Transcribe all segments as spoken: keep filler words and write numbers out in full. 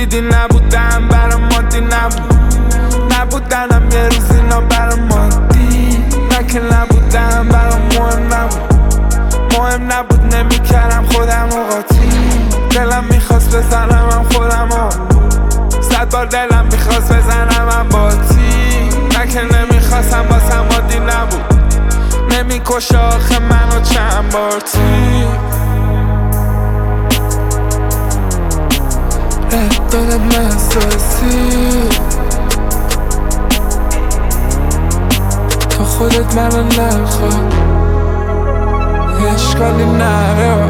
دیدی نبودم برام مادی نبود، نبودنم یه روز اینا برام مادی، نه که نبودم برام مهم نبود، مهم نبود نمیکردم خودم و قاطی. دلم میخواست بزنم هم خودم و صد بار دلم میخواست بزنم هم باتی، نه که نمیخواستم باسم عادی نبود، نمیکشه آخه منو چند بار تی. ره دادم احساسی تا خودت منو نخواد، اشکالی نره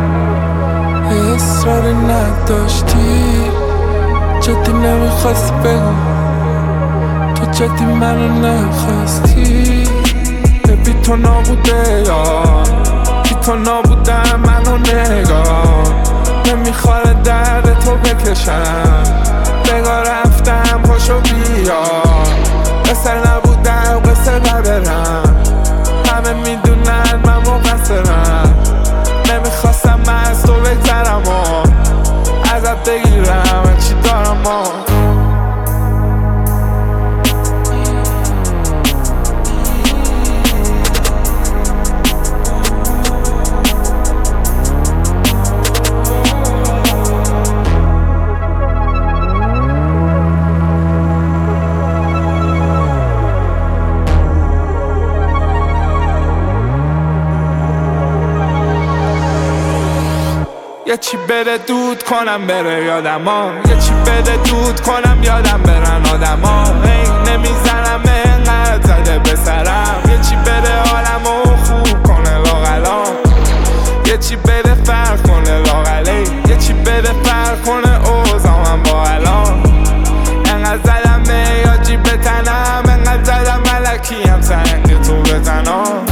اصراری نداشتی، جدی نمیخواستی بگو تو جدی منو نخواستی. بی تو نابوده یا بی تو نابودم منو نگاه، نمیخواره درد تو بکشم، بگاه رفتم پاشو بیا، قصر نبودم قصر ندارم، همه میدونن من مقصرم، نمیخواستم من از تو بگذرم و ازت بگیرم چی دارم و یه چی بده دود کنم بره یادم ها، یه چی بده دود کنم یادم برن آدم ها، هی نمیزنم اینقدر زده به سرم، یه چی بده حالمو خوب کنه لاغلا، یه چی بده فرق کنه لاغلی، یه چی بده فرق کنه اوزامم با الان. اینقدر زدم نیاجی به تنم، اینقدر زدم ملکی هم سنگ تو بزنم.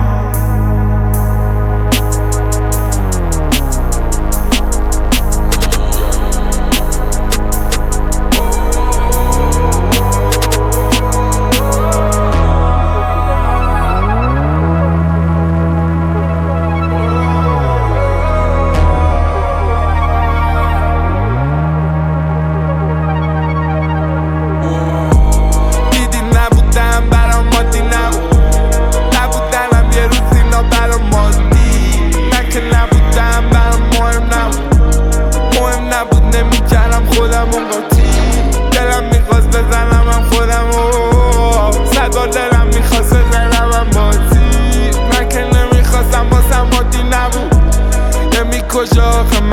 نمیکردم خودم و قاطی، دلم میخواست بزنم هم خودم و صد بار دلم میخواست بزنم هم باتی، من که نمیخواستم باسم عادی نبود، نمیکشه آخه